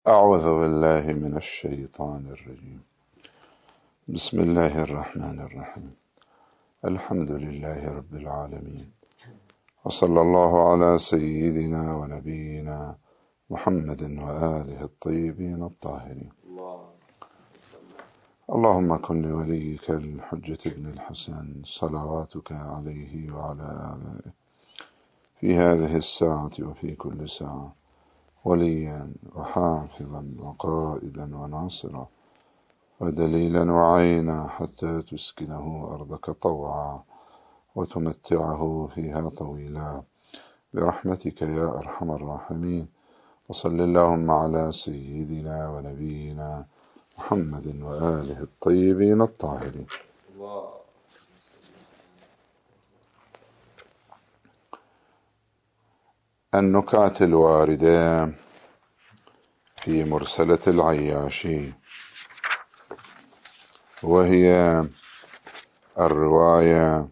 أعوذ بالله من الشيطان الرجيم. بسم الله الرحمن الرحيم. الحمد لله رب العالمين، وصلى الله على سيدنا ونبينا محمد وآله الطيبين الطاهرين. اللهم كن لوليك الحجة ابن الحسن صلواتك عليه وعلى آبائه في هذه الساعة وفي كل ساعة وليا وحافظا وقائدا وناصرا ودليلا وعينا حتى تسكنه أرضك طوعا وتمتعه فيها طويلا برحمتك يا أرحم الراحمين. وصل اللهم على سيدنا ونبينا محمد وآله الطيبين الطاهرين. النكات الواردة في مرسلة العياشي، وهي الرواية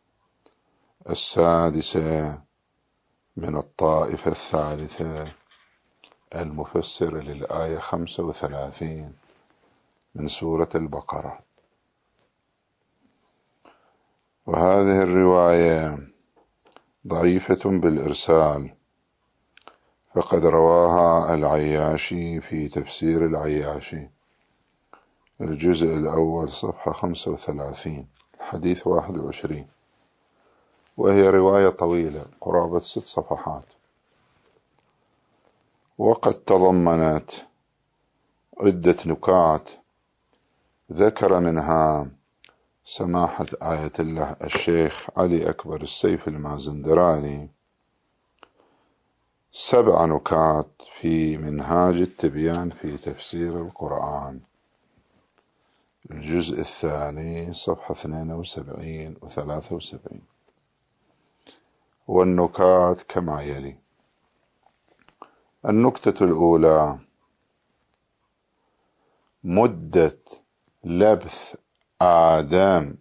السادسة من الطائفة الثالثة المفسر للآية 35 من سورة البقرة. وهذه الرواية ضعيفة بالإرسال، فقد رواها العياشي في تفسير العياشي الجزء الأول صفحة 35 حديث 21، وهي رواية طويلة قرابة 6 صفحات، وقد تضمنت عدة نكات ذكر منها سماحة آية الله الشيخ علي أكبر السيف المازندراني 7 نكات في منهاج التبيان في تفسير القرآن الجزء الثاني صفحة 72 و 73. والنكات كما يلي: النكتة الأولى: مدة لبث آدم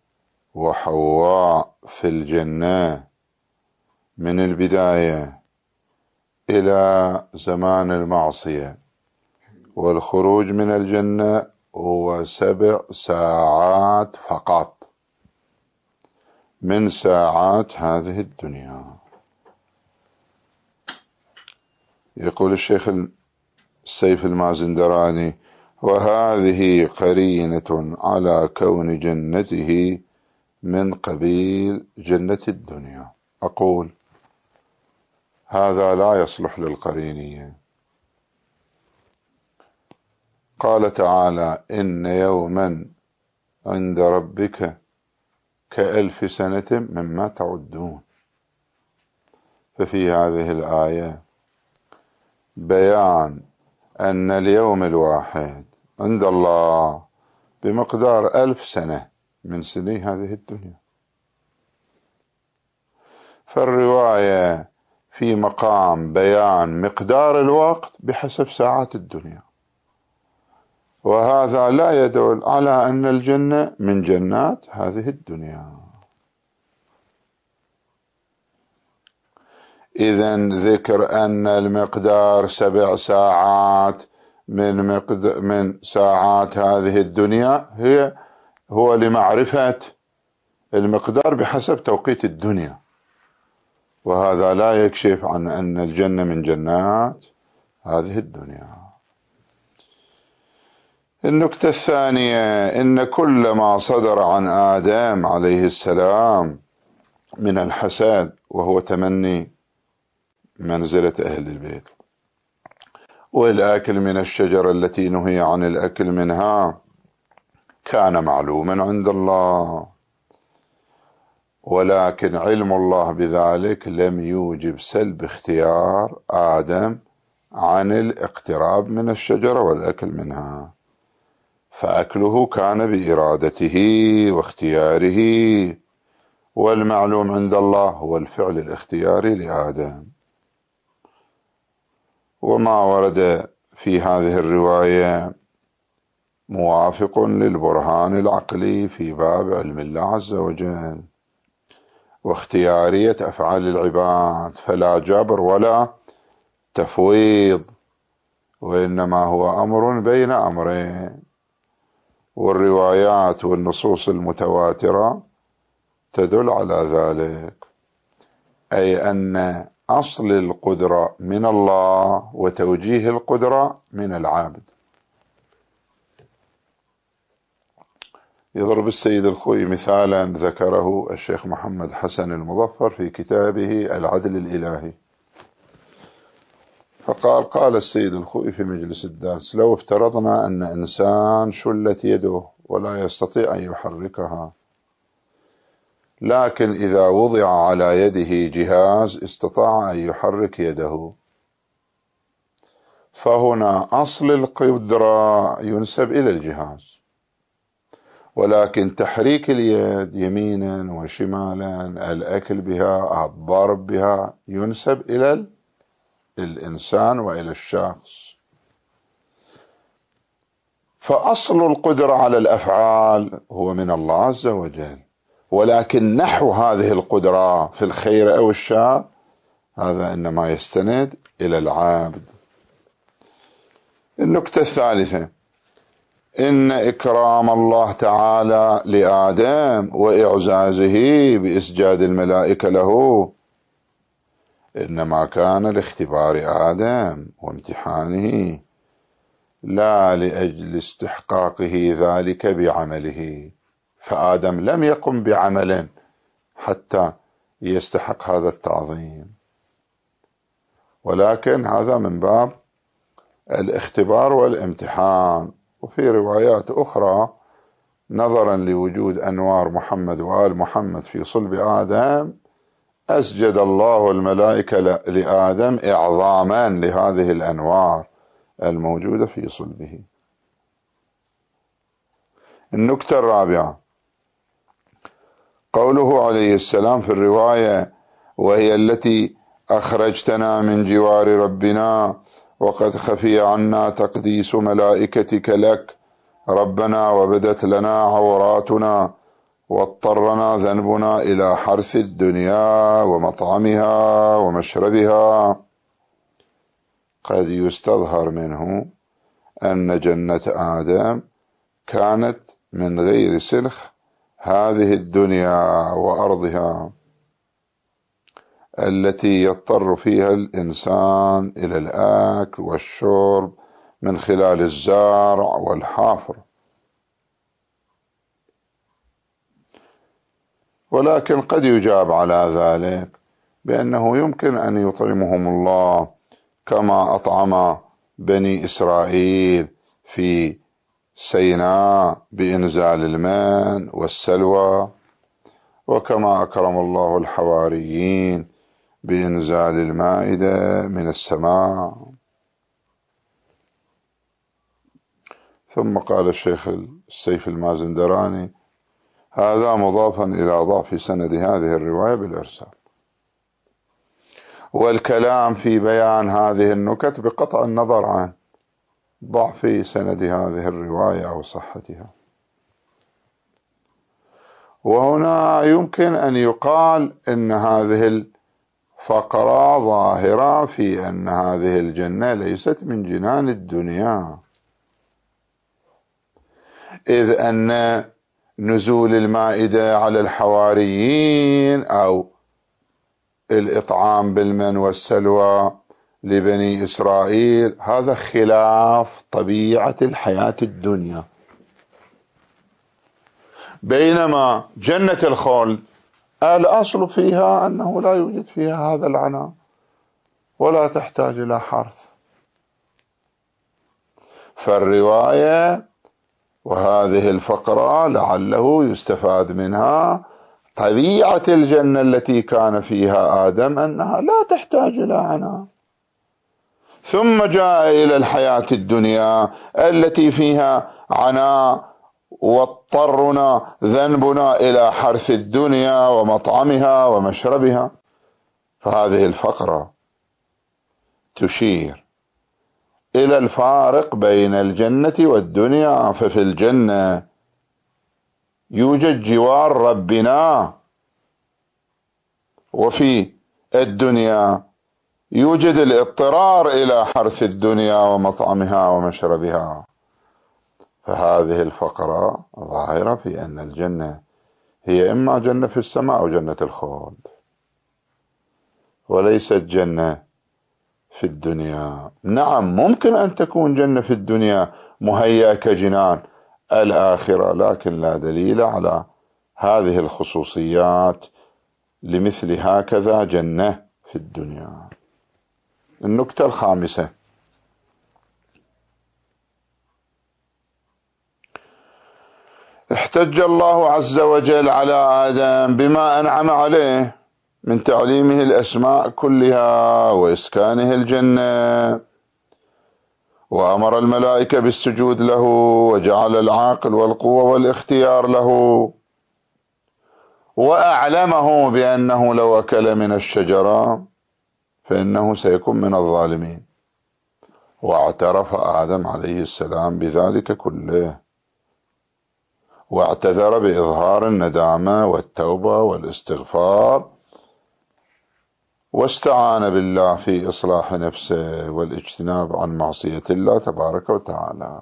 وحواء في الجنة من البداية إلى زمان المعصية والخروج من الجنة هو 7 ساعات فقط من ساعات هذه الدنيا. يقول الشيخ السيف المازندراني: وهذه قرينة على كون جنته من قبيل جنة الدنيا. أقول هذا لا يصلح للقرينية. قال تعالى: إن يوما عند ربك كألف سنة مما تعدون. ففي هذه الآية بيان أن اليوم الواحد عند الله بمقدار 1000 سنة من سني هذه الدنيا. فالرواية في مقام بيان مقدار الوقت بحسب ساعات الدنيا، وهذا لا يدل على أن الجنة من جنات هذه الدنيا. إذن ذكر أن المقدار 7 ساعات من ساعات هذه الدنيا هو لمعرفة المقدار بحسب توقيت الدنيا، وهذا لا يكشف عن أن الجنة من جنات هذه الدنيا. النكتة الثانية: إن كل ما صدر عن آدم عليه السلام من الحسد، وهو تمني منزلة أهل البيت، والأكل من الشجرة التي نهي عن الأكل منها، كان معلوما عند الله، ولكن علم الله بذلك لم يوجب سلب اختيار آدم عن الاقتراب من الشجرة والأكل منها، فأكله كان بإرادته واختياره، والمعلوم عند الله هو الفعل الاختياري لآدم. وما ورد في هذه الرواية موافق للبرهان العقلي في باب علم الله عز وجل واختيارية أفعال العباد، فلا جبر ولا تفويض، وإنما هو أمر بين أمرين، والروايات والنصوص المتواترة تدل على ذلك، أي أن أصل القدرة من الله وتوجيه القدرة من العبد. يضرب السيد الخوئي مثالا ذكره الشيخ محمد حسن المظفر في كتابه العدل الإلهي، فقال: قال السيد الخوئي في مجلس الدرس: لو افترضنا أن إنسان شلت يده ولا يستطيع أن يحركها، لكن إذا وضع على يده جهاز استطاع أن يحرك يده، فهنا أصل القدرة ينسب إلى الجهاز، ولكن تحريك اليد يمينا وشمالا، الأكل بها، الضرب بها، ينسب إلى الإنسان وإلى الشخص. فأصل القدرة على الأفعال هو من الله عز وجل، ولكن نحو هذه القدرة في الخير أو الشر هذا إنما يستند إلى العبد. النكتة الثالثة: إن إكرام الله تعالى لآدم وإعزازه بإسجاد الملائكة له إنما كان لاختبار آدم وامتحانه، لا لأجل استحقاقه ذلك بعمله، فآدم لم يقم بعمل حتى يستحق هذا التعظيم، ولكن هذا من باب الاختبار والامتحان. وفي روايات أخرى: نظرا لوجود أنوار محمد وآل محمد في صلب آدم، أسجد الله الملائكة لآدم إعظاما لهذه الأنوار الموجودة في صلبه. النكتة الرابعة: قوله عليه السلام في الرواية: وهي التي أخرجتنا من جوار ربنا وقد خفي عنا تقديس ملائكتك لك ربنا، وبدت لنا عوراتنا، واضطرنا ذنبنا إلى حرث الدنيا ومطعمها ومشربها. قد يستظهر منه أن جنة آدم كانت من غير سلخ هذه الدنيا وأرضها التي يضطر فيها الإنسان إلى الأكل والشرب من خلال الزارع والحافر، ولكن قد يجاب على ذلك بأنه يمكن أن يطعمهم الله كما أطعم بني إسرائيل في سيناء بإنزال الماء والسلوى، وكما أكرم الله الحواريين بإنزال المائدة من السماء. ثم قال الشيخ السيف المازندراني: هذا مضافا إلى ضعف سند هذه الرواية بالإرسال، والكلام في بيان هذه النكت بقطع النظر عن ضعف سند هذه الرواية أو صحتها. وهنا يمكن أن يقال إن هذه الفقرة ظاهرة في أن هذه الجنة ليست من جنان الدنيا، إذ أن نزول المائدة على الحواريين أو الإطعام بالمن والسلوى لبني إسرائيل هذا خلاف طبيعة الحياة الدنيا، بينما جنة الخلد الأصل فيها أنه لا يوجد فيها هذا العناء ولا تحتاج إلى حرث. فالرواية وهذه الفقرة لعله يستفاد منها طبيعة الجنة التي كان فيها آدم أنها لا تحتاج إلى عناء، ثم جاء إلى الحياة الدنيا التي فيها عناء، واضطرنا ذنبنا إلى حرث الدنيا ومطعمها ومشربها. فهذه الفقرة تشير إلى الفارق بين الجنة والدنيا، ففي الجنة يوجد جوار ربنا، وفي الدنيا يوجد الاضطرار إلى حرث الدنيا ومطعمها ومشربها. فهذه الفقرة ظاهرة في أن الجنة هي إما جنة في السماء أو جنة الخلد، وليست جنة في الدنيا. نعم، ممكن أن تكون جنة في الدنيا مهيئة كجنان الآخرة، لكن لا دليل على هذه الخصوصيات لمثل هكذا جنة في الدنيا. النكتة الخامسة: احتج الله عز وجل على آدم بما أنعم عليه من تعليمه الأسماء كلها وإسكانه الجنة، وأمر الملائكة بالسجود له، وجعل العقل والقوة والاختيار له، وأعلمه بأنه لو أكل من الشجرة فإنه سيكون من الظالمين. واعترف آدم عليه السلام بذلك كله، واعتذر بإظهار الندامة والتوبة والاستغفار، واستعان بالله في إصلاح نفسه والاجتناب عن معصية الله تبارك وتعالى.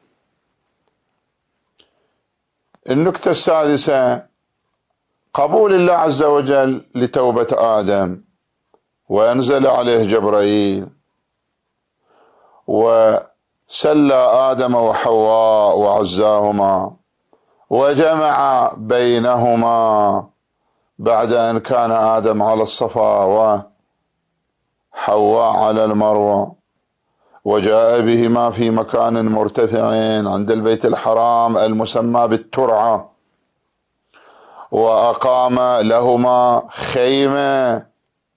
النكتة السادسة: قبول الله عز وجل لتوبة آدم، وأنزل عليه جبرائيل وسلى آدم وحواء وعزاهما وجمع بينهما بعد أن كان آدم على الصفا وحواء على المروة، وجاء بهما في مكان مرتفع عند البيت الحرام المسمى بالترعة، وأقام لهما خيمة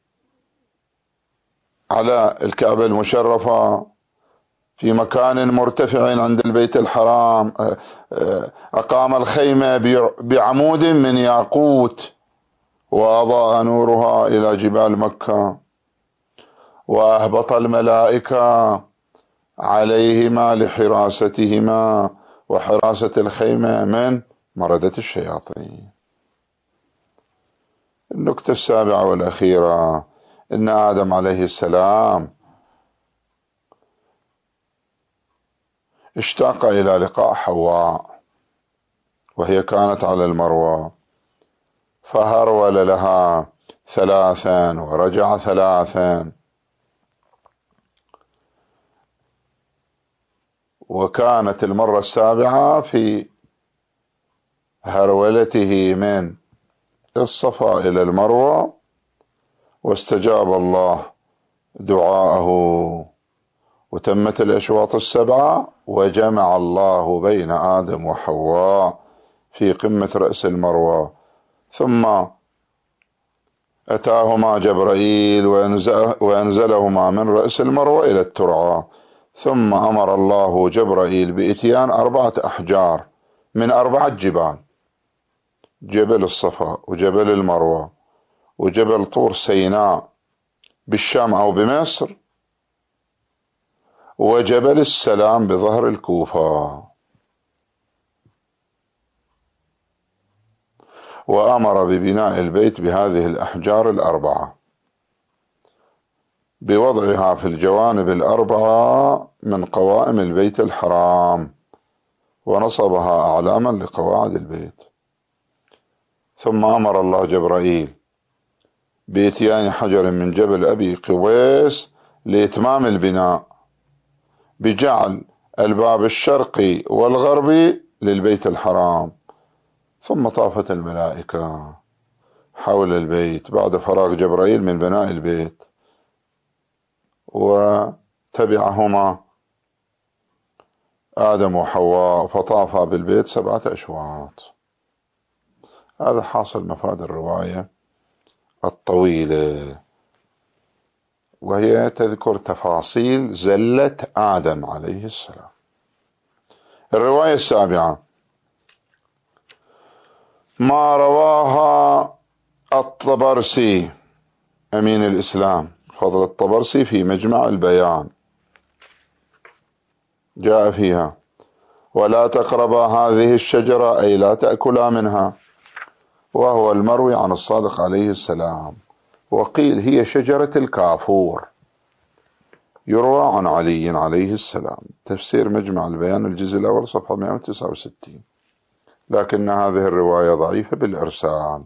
على الكعبة المشرفة في مكان مرتفع عند البيت الحرام. أقام الخيمة بعمود من ياقوت، وأضاء نورها إلى جبال مكة، وأهبط الملائكة عليهما لحراستهما وحراسة الخيمة من مردة الشياطين. النكتة السابعة والأخيرة: إن آدم عليه السلام اشتاق إلى لقاء حواء وهي كانت على المروة، فهرول لها 3 ورجع 3، وكانت المرة السابعة في هرولته من الصفا إلى المروة، واستجاب الله دعاءه وتمت الأشواط 7، وجمع الله بين آدم وحواء في قمة رأس المروة، ثم أتاهما جبرائيل وأنزلهما من رأس المروة إلى الترعة، ثم أمر الله جبرائيل بإتيان 4 أحجار من 4 جبال: جبل الصفا وجبل المروة وجبل طور سيناء بالشام أو بمصر، وجبل السلام بظهر الكوفة. وأمر ببناء البيت بهذه الأحجار 4 بوضعها في الجوانب 4 من قوائم البيت الحرام، ونصبها أعلاما لقواعد البيت. ثم أمر الله جبرائيل بإتيان حجر من جبل أبي قويس لإتمام البناء، بجعل الباب الشرقي والغربي للبيت الحرام. ثم طافت الملائكة حول البيت بعد فراغ جبرائيل من بناء البيت، وتبعهما آدم وحواء فطافا بالبيت 7 أشواط. هذا حاصل مفاد الرواية الطويلة، وهي تذكر تفاصيل زلة آدم عليه السلام. الرواية السابعة: ما رواها الطبرسي أمين الإسلام فضل الطبرسي في مجمع البيان، جاء فيها: ولا تقربا هذه الشجرة، أي لا تأكلا منها، وهو المروي عن الصادق عليه السلام. وقيل هي شجرة الكافور، يروى عن علي عليه السلام. تفسير مجمع البيان الجزء الأول صفحة 169. لكن هذه الرواية ضعيفة بالإرسال،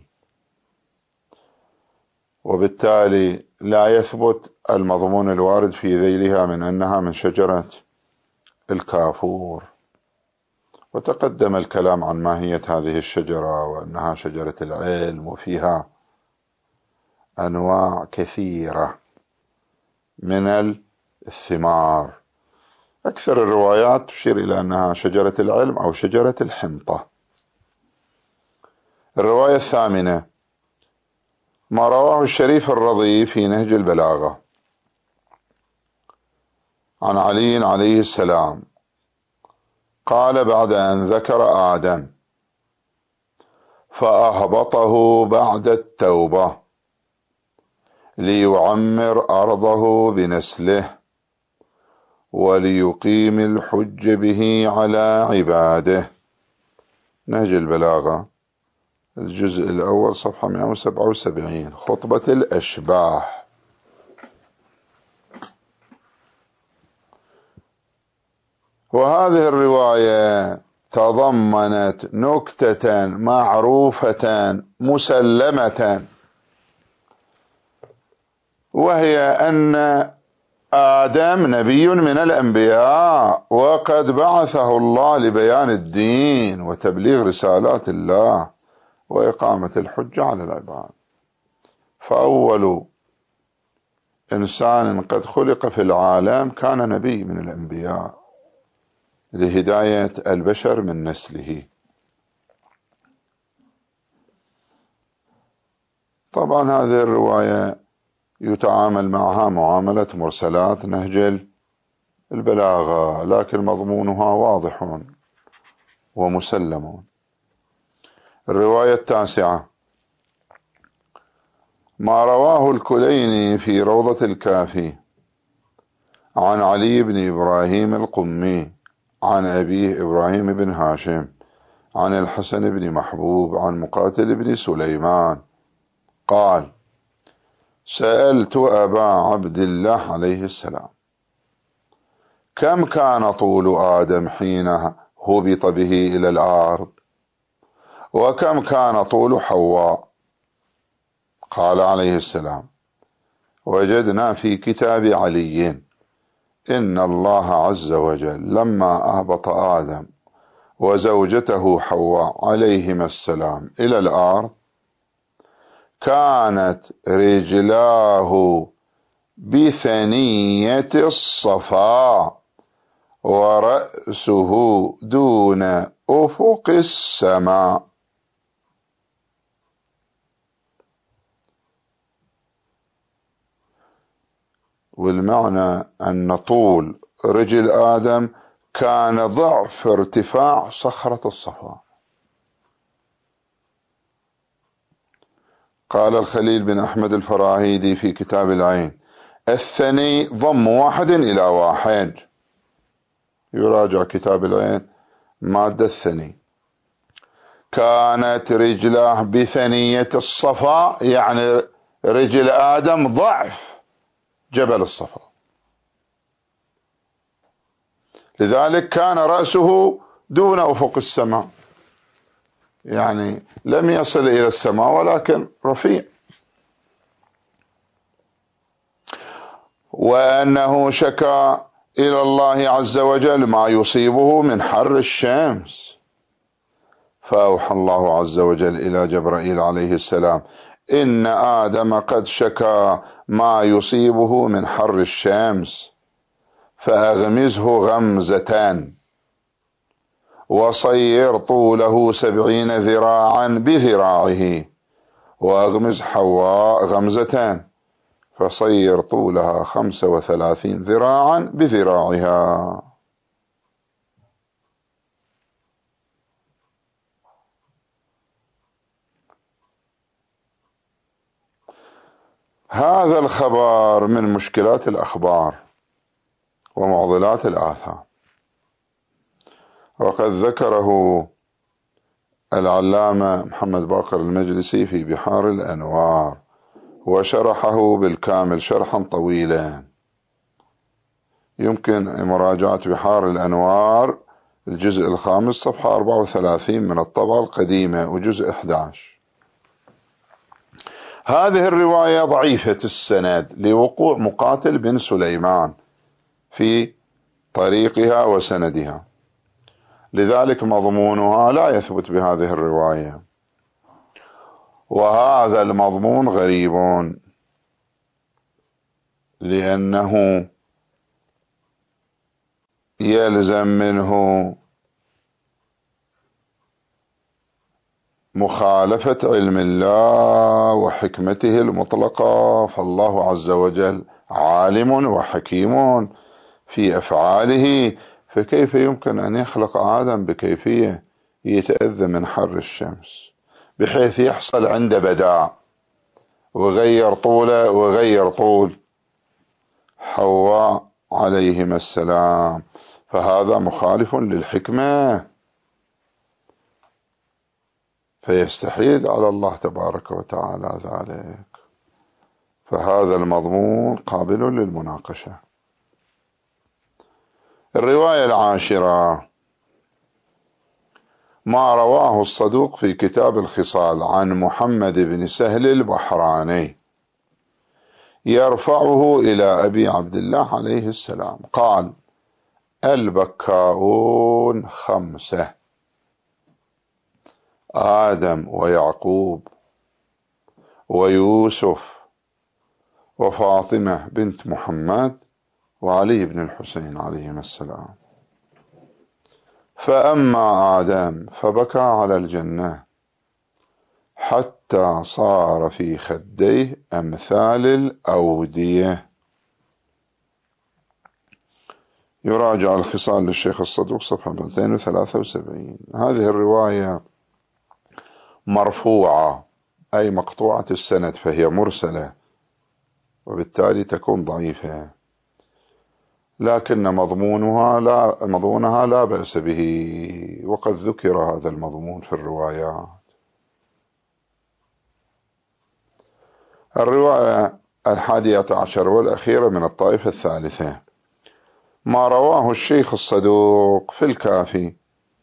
وبالتالي لا يثبت المضمون الوارد في ذيلها من أنها من شجرة الكافور. وتقدم الكلام عن ماهية هذه الشجرة، وأنها شجرة العلم، وفيها أنواع كثيرة من الثمار. أكثر الروايات تشير إلى أنها شجرة العلم أو شجرة الحنطة. الرواية الثامنة ما رواه الشريف الرضي في نهج البلاغة عن علي عليه السلام قال بعد أن ذكر آدم فأهبطه بعد التوبة ليعمر أرضه بنسله وليقيم الحج به على عباده. نهج البلاغة الجزء الأول صفحة 177، خطبة الأشباح. وهذه الرواية تضمنت نكتة معروفة مسلمة، وهي أن آدم نبي من الأنبياء، وقد بعثه الله لبيان الدين وتبليغ رسالات الله وإقامة الحجة على العباد. فأول إنسان قد خلق في العالم كان نبي من الأنبياء لهداية البشر من نسله. طبعا هذه الرواية يتعامل معها معاملة مرسلات نهج البلاغة، لكن مضمونها واضح ومسلم. الرواية التاسعة ما رواه الكليني في روضة الكافي عن علي بن إبراهيم القمي عن أبيه إبراهيم بن هاشم عن الحسن بن محبوب عن مقاتل بن سليمان قال سألت أبا عبد الله عليه السلام كم كان طول آدم حين هبط به إلى الأرض، وكم كان طول حواء؟ قال عليه السلام وجدنا في كتاب علي إن الله عز وجل لما أهبط آدم وزوجته حواء عليهما السلام إلى الأرض كانت رجلاه بثنية الصفا ورأسه دون أفق السماء. والمعنى أن طول رجل آدم كان ضعف ارتفاع صخرة الصفا. قال الخليل بن أحمد الفراهيدي في كتاب العين الثني ضم واحد إلى واحد، يراجع كتاب العين مادة الثني. كانت رجله بثنية الصفا يعني رجل آدم ضعف جبل الصفا، لذلك كان رأسه دون أفق السماء، يعني لم يصل إلى السماء ولكن رفيع. وأنه شكا إلى الله عز وجل ما يصيبه من حر الشمس، فأوحى الله عز وجل إلى جبرائيل عليه السلام إن آدم قد شكا ما يصيبه من حر الشمس فأغمزه غمزة وصير طوله 70 ذراعا بذراعه، وأغمز حواء غمزتان فصير طولها 35 ذراعا بذراعها. هذا الخبر من مشكلات الأخبار ومعضلات الآثار، وقد ذكره العلامة محمد باقر المجلسي في بحار الأنوار وشرحه بالكامل شرحا طويلا. يمكن مراجعة بحار الأنوار الجزء الخامس صفحة 34 من الطبعة القديمة وجزء 11. هذه الرواية ضعيفة السند لوقوع مقاتل بن سليمان في طريقها وسندها، لذلك مضمونها لا يثبت بهذه الرواية، وهذا المضمون غريب لأنه يلزم منه مخالفة علم الله وحكمته المطلقة، فالله عز وجل عالم وحكيم في أفعاله، فكيف يمكن أن يخلق آدم بكيفية يتأذى من حر الشمس بحيث يحصل عنده بداء وغير طوله وغير طول حواء عليهما السلام؟ فهذا مخالف للحكمة، فيستحيل على الله تبارك وتعالى ذلك، فهذا المضمون قابل للمناقشة. الرواية العاشرة ما رواه الصدوق في كتاب الخصال عن محمد بن سهل البحراني يرفعه إلى أبي عبد الله عليه السلام قال: البكاؤون 5: آدم ويعقوب ويوسف وفاطمة بنت محمد وعلي بن الحسين عليهما السلام. فأما آدم فبكى على الجنة حتى صار في خديه أمثال الأودية. يراجع الخصال للشيخ الصدوق صفحة 273. هذه الرواية مرفوعة أي مقطوعة السند، فهي مرسلة وبالتالي تكون ضعيفة، لكن مضمونها لا بأس به، وقد ذكر هذا المضمون في الروايات. الرواية 11 والأخيرة من الطائفة الثالثة ما رواه الشيخ الصدوق في الكافي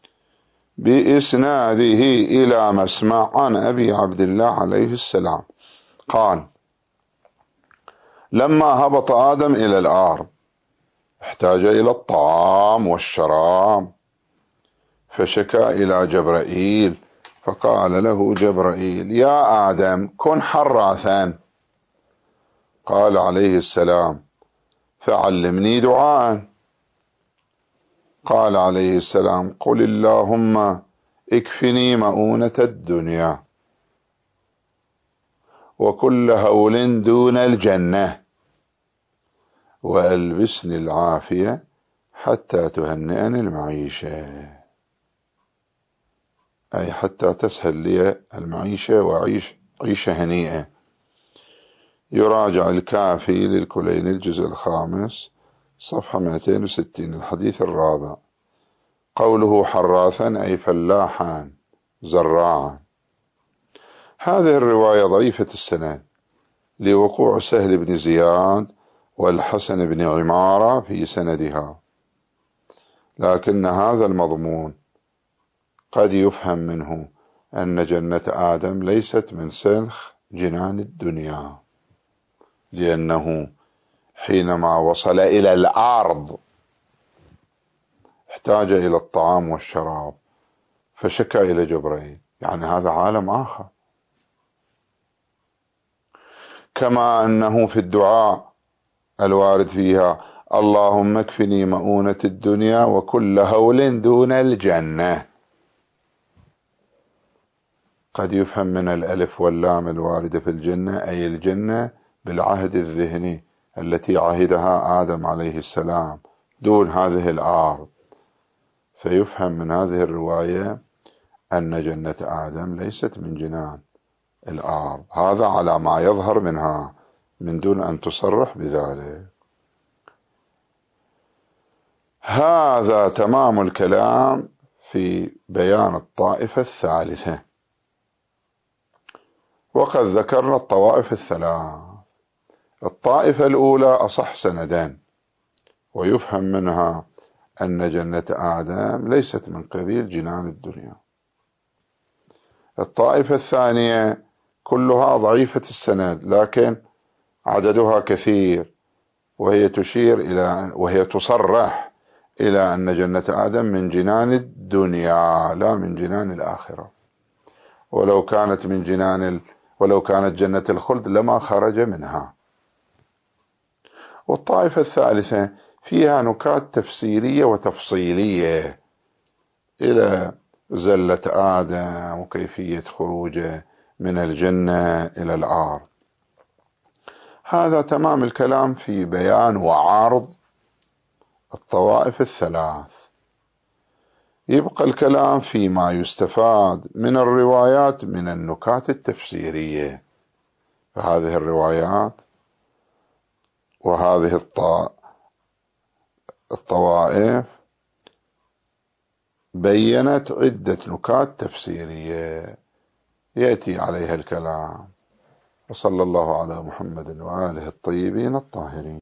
بإسناده إلى مسمع عن أبي عبد الله عليه السلام قال: لما هبط آدم إلى الأرض احتاج إلى الطعام والشراب، فشكا إلى جبرائيل، فقال له جبرائيل: يا آدم كن حراثا. قال عليه السلام: فعلمني دعاء. قال عليه السلام: قل اللهم اكفني مؤونة الدنيا وكل هول دون الجنة وألبسني العافية حتى تهنئني المعيشة، أي حتى تسهل لي المعيشة وأعيش عيشة هنيئة. يراجع الكافي للكليني الجزء الخامس صفحة 260 الحديث الرابع. قوله حراثا أي فلاحا زراعا. هذه الرواية ضعيفة السند لوقوع سهل بن زياد والحسن بن عمارة في سندها، لكن هذا المضمون قد يفهم منه أن جنة آدم ليست من سلخ جنان الدنيا، لأنه حينما وصل إلى الأرض احتاج إلى الطعام والشراب فشكى إلى جبرائيل، يعني هذا عالم آخر. كما أنه في الدعاء الوارد فيها: اللهم اكفني مؤونة الدنيا وكل هول دون الجنة، قد يفهم من الألف واللام الواردة في الجنة أي الجنة بالعهد الذهني التي عهدها آدم عليه السلام دون هذه الأرض، فيفهم من هذه الرواية أن جنة آدم ليست من جنان الأرض، هذا على ما يظهر منها من دون أن تصرح بذلك. هذا تمام الكلام في بيان الطائفة الثالثة. وقد ذكرنا الطوائف الثلاث. الطائفة الأولى أصح سندان ويفهم منها أن جنة آدم ليست من قبيل جنان الدنيا. الطائفة الثانية كلها ضعيفة السند لكن عددها كثير، وهي تصرح إلى أن جنة آدم من جنان الدنيا لا من جنان الآخرة، ولو كانت جنة الخلد لما خرج منها. والطائفة الثالثة فيها نكات تفسيرية وتفصيلية إلى زلة آدم وكيفية خروجه من الجنة إلى الأرض. هذا تمام الكلام في بيان وعرض الطوائف الثلاث. يبقى الكلام فيما يستفاد من الروايات من النكات التفسيرية. فهذه الروايات وهذه الطوائف بيّنت عدة نكات تفسيرية يأتي عليها الكلام. وصلى الله على محمد وآله الطيبين الطاهرين.